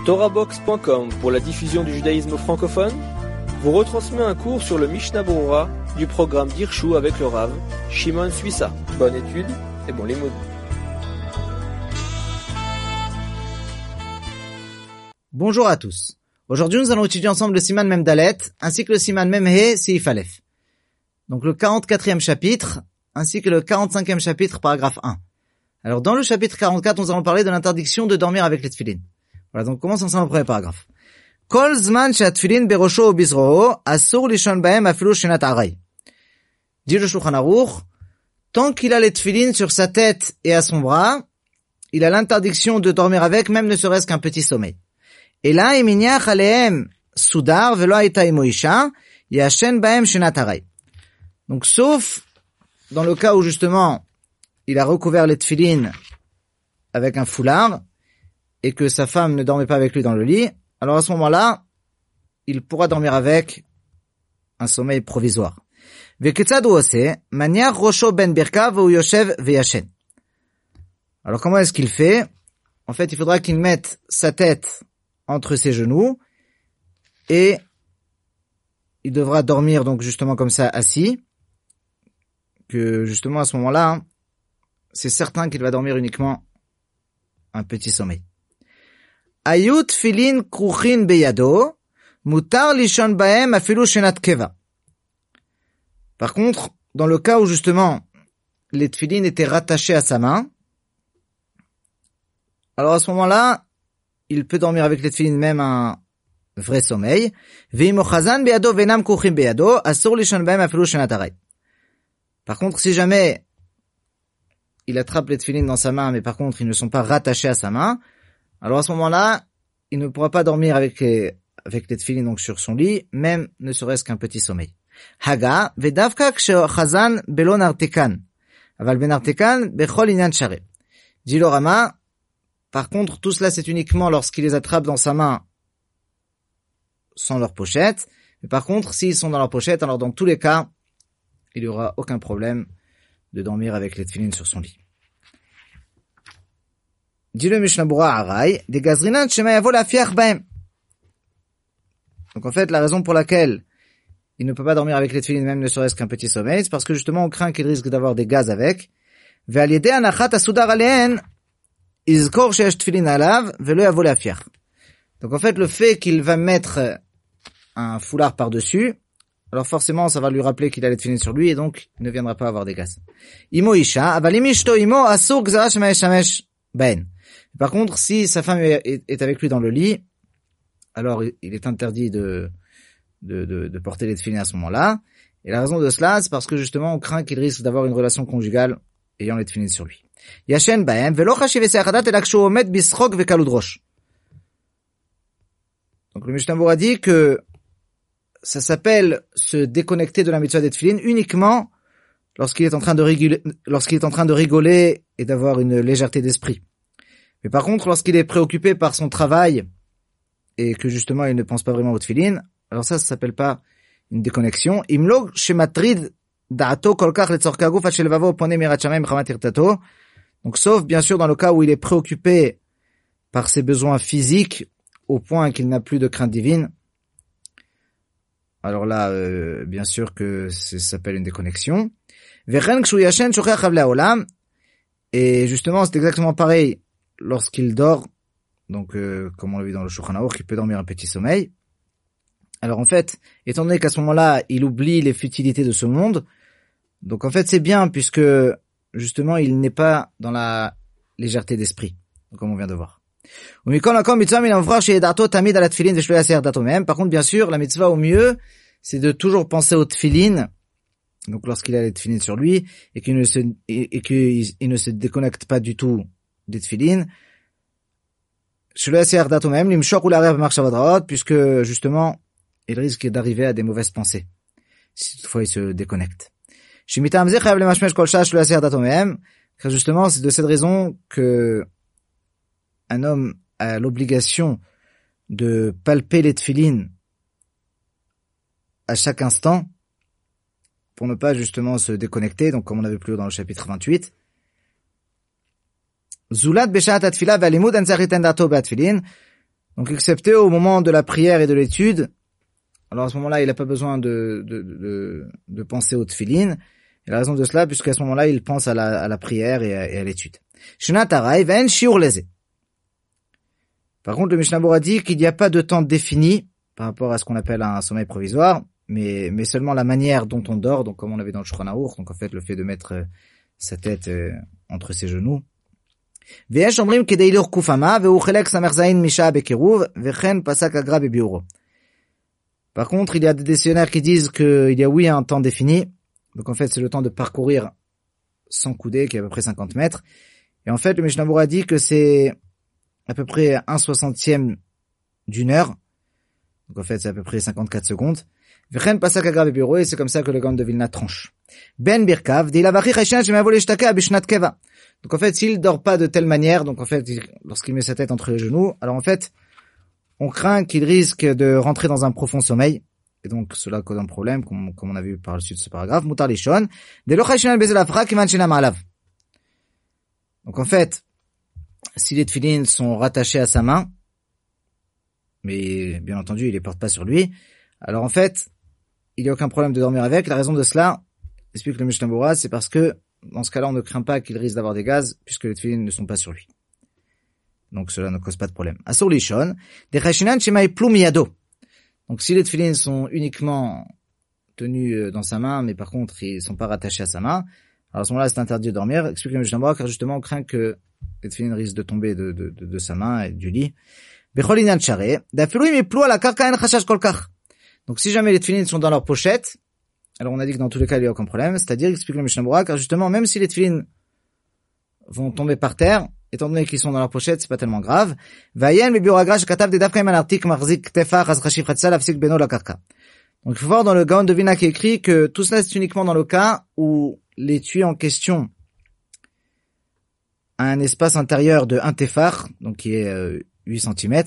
TorahBox.com pour la diffusion du judaïsme francophone vous retransmet un cours sur le Mishnah Berurah du programme d'Irshu avec le Rav Shimon Suissa. Bonne étude et bon limoud. Bonjour à tous. Aujourd'hui, nous allons étudier ensemble le Siman Mem Dalet ainsi que le Siman Mem He Seif Aleph. Donc le 44e chapitre ainsi que le 45e chapitre, paragraphe 1. Alors dans le chapitre 44, nous allons parler de l'interdiction de dormir avec les tefilin. Voilà, donc commence ensemble le premier paragraphe. Kol zman she'atfilin berosho ubizroho asur lishon bahem afilu shenat aray. Dit le Shulchan Aruch, tant qu'il a les tefilin sur sa tête et à son bras, il a l'interdiction de dormir avec, même ne serait-ce qu'un petit sommeil. Et là, iminiach alehem sudar velo hayta imo isha yashen bahem shenat aray. Donc sauf dans le cas où justement il a recouvert les tefilin avec un foulard et que sa femme ne dormait pas avec lui dans le lit, alors à ce moment-là, il pourra dormir avec un sommeil provisoire. Alors comment est-ce qu'il fait? En fait, il faudra qu'il mette sa tête entre ses genoux et il devra dormir donc justement comme ça assis, que justement à ce moment-là, c'est certain qu'il va dormir uniquement un petit sommeil. Ayut filin kruchin beyado, mutar lishon bahem afilu shenat keva. Par contre, dans le cas où justement les tefilin étaient rattachés à sa main, alors à ce moment-là, il peut dormir avec les tefilin même un vrai sommeil. Ve'im ochazan beyado ve'nam kruchin beyado, asur lishon bahem afilu shenat aray. Par contre, si jamais il attrape les tefilin dans sa main, mais par contre ils ne sont pas rattachés à sa main, alors à ce moment-là, il ne pourra pas dormir avec les tefilin donc sur son lit, même ne serait-ce qu'un petit sommeil. Haga vedavka kshechazan belo nartekan, aval benartekan bechol inyan share. Dit le Rama, par contre, tout cela c'est uniquement lorsqu'il les attrape dans sa main sans leur pochette, mais par contre, s'ils sont dans leur pochette, alors dans tous les cas, il n'y aura aucun problème de dormir avec les tefilin sur son lit. Dit le Mishnah Berurah Aray, des gazrinan shema yavo lafiach bahem. Donc en fait, la raison pour laquelle il ne peut pas dormir avec les tefilin, même ne serait-ce qu'un petit sommeil, c'est parce que justement on craint qu'il risque d'avoir des gaz avec. Ve'al yedei anachat asudar alehen, izkor sheyesh tefilin alav, velo yavo lafiach. Donc en fait, le fait qu'il va mettre un foulard par-dessus, alors forcément, ça va lui rappeler qu'il a les tefilin sur lui, et donc il ne viendra pas avoir des gaz. Imo isha, aval im ishto imo asur gzara shema yeshamesh bahen. Par contre, si sa femme est avec lui dans le lit, alors il est interdit de porter les tefilin à ce moment-là. Et la raison de cela, c'est parce que justement, on craint qu'il risque d'avoir une relation conjugale ayant les tefilin sur lui. Yashen bahem velo chashiv se'achadat elak shu omed bischok vekalud rosh. Donc le Mishnah Berurah dit que ça s'appelle se déconnecter de la mitzvah des tefilin uniquement lorsqu'il est en train de rigoler et d'avoir une légèreté d'esprit. Mais par contre, lorsqu'il est préoccupé par son travail et que justement il ne pense pas vraiment aux tefilin, alors ça s'appelle pas une déconnexion. Imlog shematrid da'ato kolkach letzorka guf shel vavo pone mirat shamayim chamat irtato. Donc sauf bien sûr dans le cas où il est préoccupé par ses besoins physiques au point qu'il n'a plus de crainte divine. Alors là, bien sûr que ça s'appelle une déconnexion. Vechen kshu yashen shochech havle haolam. Et justement, c'est exactement pareil lorsqu'il dort. Donc, comme on l'a vu dans le Shulchan Aruch, il peut dormir un petit sommeil. Alors en fait, étant donné qu'à ce moment-là, il oublie les futilités de ce monde, donc en fait c'est bien puisque justement il n'est pas dans la légèreté d'esprit, comme on vient de voir. Par contre, bien sûr, la mitzvah au mieux, c'est de toujours penser au tefilin, donc lorsqu'il a les tefilin sur lui, et qu'il ne se déconnecte pas du tout des tefilin, puisque justement, il risque d'arriver à des mauvaises pensées, si toutefois il se déconnecte. Car justement, c'est de cette raison que un homme a l'obligation de palper les tefilin à chaque instant pour ne pas justement se déconnecter, donc comme on avait plus haut dans le chapitre 28. Zulat beshat atfila ve'alimud en tzarich iten dato be'atfilin. Donc, excepté au moment de la prière et de l'étude, alors à ce moment-là, il n'a pas besoin de penser au tefillin. Et la raison de cela, puisqu'à ce moment-là, il pense à la prière et à l'étude. Shnat Haray, Ven Shiur Leze. Par contre, le Mishnah Berurah dit qu'il n'y a pas de temps défini par rapport à ce qu'on appelle un sommeil provisoire, mais seulement la manière dont on dort, donc comme on avait dans le Shulchan Aruch, donc en fait le fait de mettre sa tête entre ses genoux. ויש אומרים כדי הילוך קופמה, והוא חילק ס"ז משעה בקירוב, וכן פסק הגר"א בביאורו. Par contre, il y a des décisionnaires qui disent qu'il y a oui un temps défini, donc en fait c'est le temps de parcourir 100 coudées, qui est à peu près 50 mètres, et en fait le Mishnah Berurah dit que c'est à peu près 1/60 d'une heure, donc en fait c'est à peu près 54 secondes. וכן פסק הגר"א בביאורו, et c'est comme ça que le Gaon de Vilna tranche. Ben birkav, dit la vachichay shemavo l'ishtakeh bishnat keva. Donc en fait, s'il dort pas de telle manière, donc en fait, lorsqu'il met sa tête entre les genoux, alors en fait, on craint qu'il risque de rentrer dans un profond sommeil, et donc cela cause un problème, comme on a vu par le suite de ce paragraphe. Mutar lishon, de lo chayshon bezel afra kiman shena ma'alav. Donc en fait, si les tefillin sont rattachés à sa main, mais bien entendu, il les porte pas sur lui, alors en fait, il n'y a aucun problème de dormir avec. La raison de cela, explique le Mishnah Berurah, c'est parce que dans ce cas-là, on ne craint pas qu'il risque d'avoir des gaz, puisque les tefillin ne sont pas sur lui. Donc cela ne cause pas de problème. Asur lishon, de chashinan shemay plou miyado. Donc si les tefillin sont uniquement tenus dans sa main, mais par contre ils sont pas rattachés à sa main, alors à ce moment-là c'est interdit de dormir. Explique le Mishnah Berurah, car justement on craint que les tefillin risquent de tomber de sa main et du lit. Bechol inyan share, d'afilu im yiplou ala karka en chashash kol kach. Donc si jamais les tefillin sont dans leur pochette, alors on a dit que dans tous les cas il n'y a aucun problème, c'est-à-dire, explique le Mishnah Berurah, car justement même si les tefillin vont tomber par terre, étant donné qu'ils sont dans leur pochette, c'est pas tellement grave. Vayen le biur agra shekatav de dafka im artik marzik tefa chas chashif chatzal afsik beno la karka. Donc il faut voir dans le Gaon de Vilna qui écrit que tout cela c'est uniquement dans le cas où l'étui en question a un espace intérieur de 1 tefar, donc qui est 8 cm,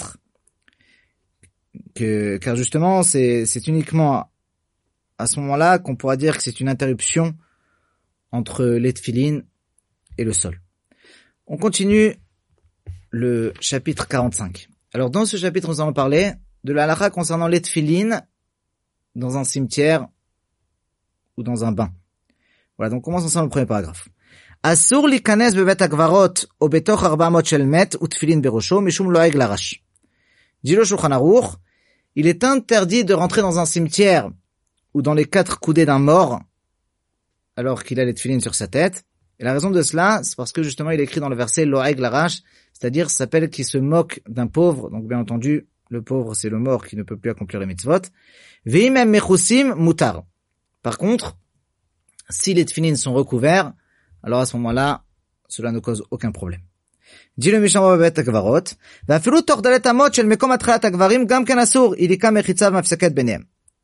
car justement c'est uniquement à ce moment-là qu'on pourra dire que c'est une interruption entre les tefillin et le sol. On continue le chapitre 45. Alors dans ce chapitre, nous allons parler de la halakha concernant les tefillin dans un cimetière ou dans un bain. Voilà, donc on commence ensemble le premier paragraphe. Asur likanes bevet hakvarot o betoch 400 shel met u tefillin berosho mishum loeg larash. Dit le Shulchan Aruch, il est interdit de rentrer dans un cimetière ou dans les 4 coudées d'un mort alors qu'il a les tefillin sur sa tête. Et la raison de cela, c'est parce que justement il est écrit dans le verset loeg larash, c'est-à-dire ça s'appelle qui se moque d'un pauvre. Donc bien entendu, le pauvre c'est le mort qui ne peut plus accomplir les mitzvot. Ve'imem mechusim mutar. Par contre, si les tefillin sont recouverts, alors à ce moment-là, cela ne cause aucun problème. Dit le Mishnah Berurah bebet hakvarot, ve'afilu toch dalet amot shel mekom atchalat hakvarim gam ken asur, ilika mechitzav mafseket benehem.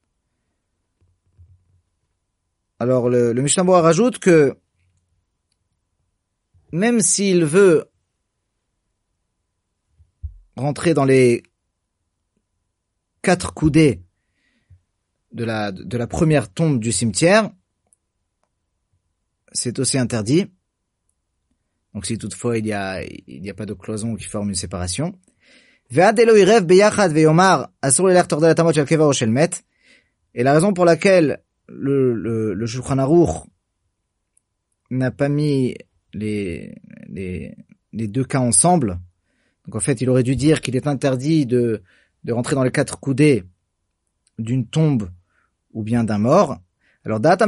Alors le Mishnah Berurah rajoute que même s'il veut rentrer dans les 4 coudées de la première tombe du cimetière, c'est aussi interdit. Donc si toutefois il y a pas de cloison qui forme une séparation. Et la raison pour laquelle le Shulchan Aruch n'a pas mis les 2 cas ensemble. Donc en fait, il aurait dû dire qu'il est interdit de rentrer dans les 4 coudées d'une tombe ou bien d'un mort. Alors le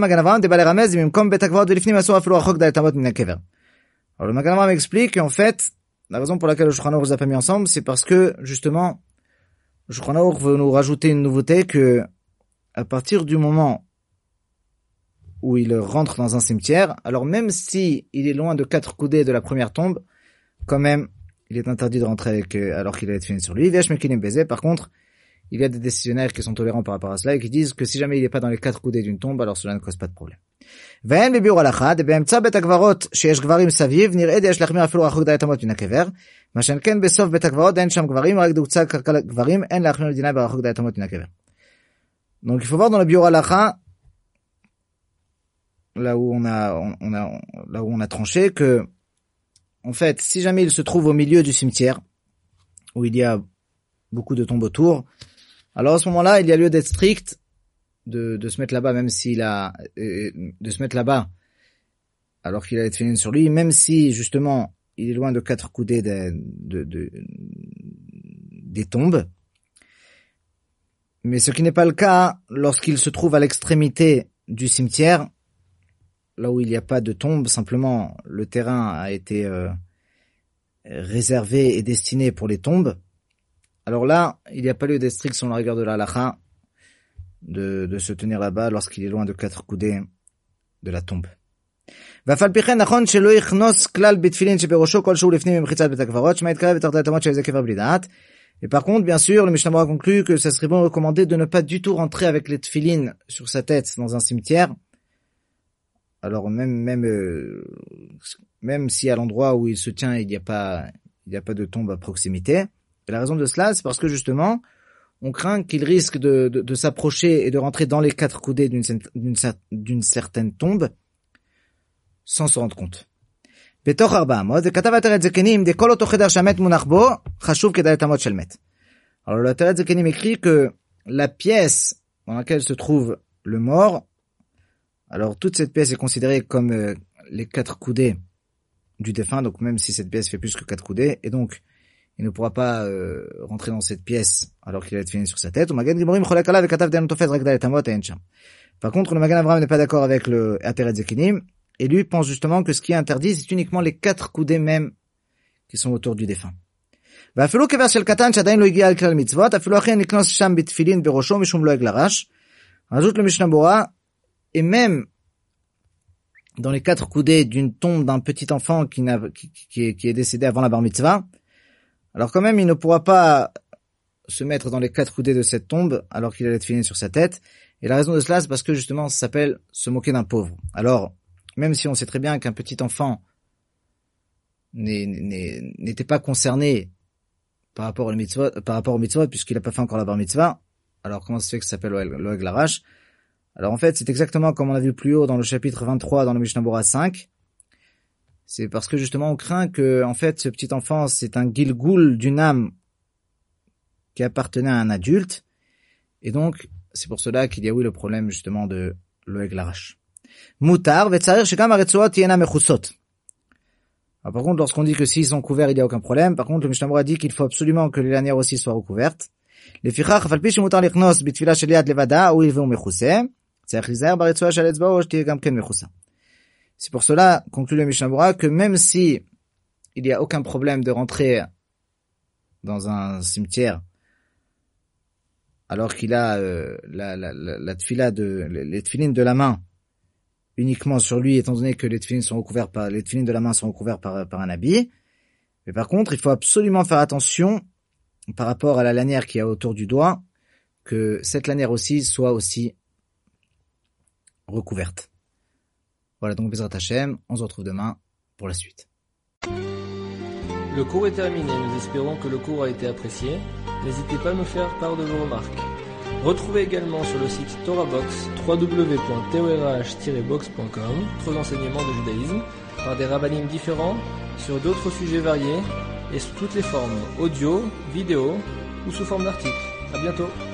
Magen Avraham explique qu'en fait, la raison pour laquelle le Shulchan Aruch les a pas mis ensemble, c'est parce que justement, le Shulchan Aruch veut nous rajouter une nouveauté que à partir du moment où il rentre dans un cimetière, alors même si il est loin de 4 coudées de la première tombe, quand même, il est interdit de rentrer avec, alors qu'il a été fini sur lui. Par contre, il y a des décisionnaires qui sont tolérants par rapport à cela et qui disent que si jamais il n'est pas dans les 4 coudées d'une tombe, alors cela ne cause pas de problème. ואין בביאור הלכה, דבאמצע בית הקברות שיש גברים סביב, נראה יש להחמיר אפילו רחוק די התאמות מן הקבר, מה שאין כן בסוף בית הקברות אין שם גברים, רק דוקצה קרקע לגברים, אין להחמיר מדינה ברחוק די התאמות מן הקבר. Donc il faut voir dans le biur halakha, là où on a tranché que, en fait, si jamais il se trouve au milieu du cimetière, où il y a beaucoup de tombes autour. Alors à ce moment-là, il y a lieu d'être strict, de se mettre là-bas, même s'il a, de se mettre là-bas, alors qu'il a les tefilin sur lui, même si justement il est loin de 4 coudées des tombes. Mais ce qui n'est pas le cas lorsqu'il se trouve à l'extrémité du cimetière, là où il n'y a pas de tombe, simplement le terrain a été réservé et destiné pour les tombes. Alors là, il n'y a pas lieu d'être strict selon la rigueur de la halakha de se tenir là-bas lorsqu'il est loin de 4 coudées de la tombe. ואף על פי כן נכון שלא יכנוס כלל בתפילין שבראשו כלשהו לפנים ממחיצת בית הקברות, שמא יתקרב בתחתית המות של איזה קבר בלי דעת. Et par contre, bien sûr, le Mishnah Berurah conclut que ça serait bon recommandé de ne pas du tout rentrer avec les tefilines sur sa tête dans un cimetière. Alors même si à l'endroit où il se tient, il n'y a pas de tombe à proximité. Et la raison de cela, c'est parce que justement, on craint qu'il risque de s'approcher et de rentrer dans les 4 coudées d'une certaine tombe sans se rendre compte. בתוך 400, וכתב התרת זקנים, דכל אותו חדר שהמת מונח בו, חשוב כדלת אמות של מת. Alors le התרת זקנים écrit que la pièce dans laquelle se trouve le mort, alors toute cette pièce est considérée comme les 4 coudées du défunt, donc même si cette pièce fait plus que 4 coudées, et donc il ne pourra pas rentrer dans cette pièce alors qu'il a été fini sur sa tête. Par contre, le Magen Avraham n'est pas d'accord avec le Ateret Zekinim, et lui pense justement que ce qui est interdit, c'est uniquement les 4 coudées même qui sont autour du défunt. Rajoute le Mishnah Berurah, et même dans les 4 coudées d'une tombe d'un petit enfant qui est décédé avant la bar mitzvah, alors quand même il ne pourra pas se mettre dans les 4 coudées de cette tombe alors qu'il a les tefilin sur sa tête. Et la raison de cela, c'est parce que justement ça s'appelle se moquer d'un pauvre. Alors même si on sait très bien qu'un petit enfant n'était pas concerné par rapport au mitzvot, puisqu'il n'a pas fait encore la bar mitzvah, alors comment ça se fait que ça s'appelle l'oeg larash? Alors en fait, c'est exactement comme on a vu plus haut dans le chapitre 23 dans le Mishnah Berurah 5. C'est parce que justement on craint que en fait ce petit enfant c'est un gilgoul d'une âme qui appartenait à un adulte, et donc c'est pour cela qu'il y a eu le problème justement de l'oeg larash. Mutar vetzarir shekam haretzuot tiena mechusot. Par contre, lorsqu'on dit que s'ils sont couverts, il n'y a aucun problème. Par contre, le Mishnah Berurah dit qu'il faut absolument que les lanières aussi soient recouvertes. לפיכך, אף על פי שמותר לכנוס בתפילה של יד לבדה, הואיל והוא מכוסה, צריך להיזהר ברצועה של אצבעו שתהיה גם כן מכוסה. C'est pour cela, conclut le Mishnah Berurah, que même si il n'y a aucun problème de rentrer dans un cimetière alors qu'il a la tefila les tefilines de la main uniquement sur lui, étant donné que les tefilines de la main sont recouverts par un habit. Mais par contre, il faut absolument faire attention par rapport à la lanière qui est autour du doigt, que cette lanière aussi soit aussi recouverte. Voilà, donc Bezrat Hashem, on se retrouve demain pour la suite. Le cours est terminé, nous espérons que le cours a été apprécié. N'hésitez pas à nous faire part de vos remarques. Retrouvez également sur le site TorahBox www.torah-box.com d'autres enseignements de judaïsme par des rabbanim différents sur d'autres sujets variés et sous toutes les formes, audio, vidéo ou sous forme d'articles. À bientôt.